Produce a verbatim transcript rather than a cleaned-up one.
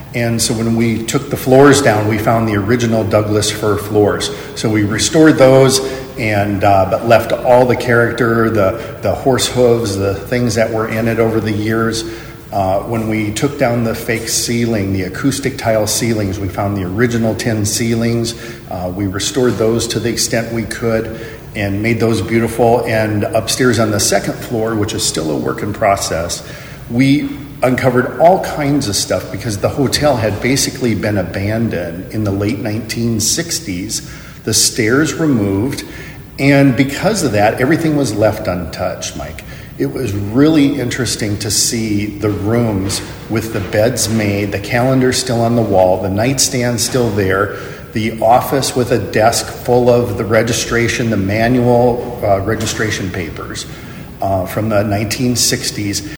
And so when we took the floors down, we found the original Douglas fir floors. So we restored those, and uh, but left all the character, the, the horse hooves, the things that were in it over the years. Uh, when we took down the fake ceiling, the acoustic tile ceilings, we found the original tin ceilings. Uh, we restored those to the extent we could and made those beautiful. And upstairs on the second floor, which is still a work in process, we uncovered all kinds of stuff because the hotel had basically been abandoned in the late nineteen sixties. The stairs removed, and because of that, everything was left untouched, Mike. It was really interesting to see the rooms with the beds made, the calendar still on the wall, the nightstand still there, the office with a desk full of the registration, the manual uh, registration papers uh, from the nineteen sixties.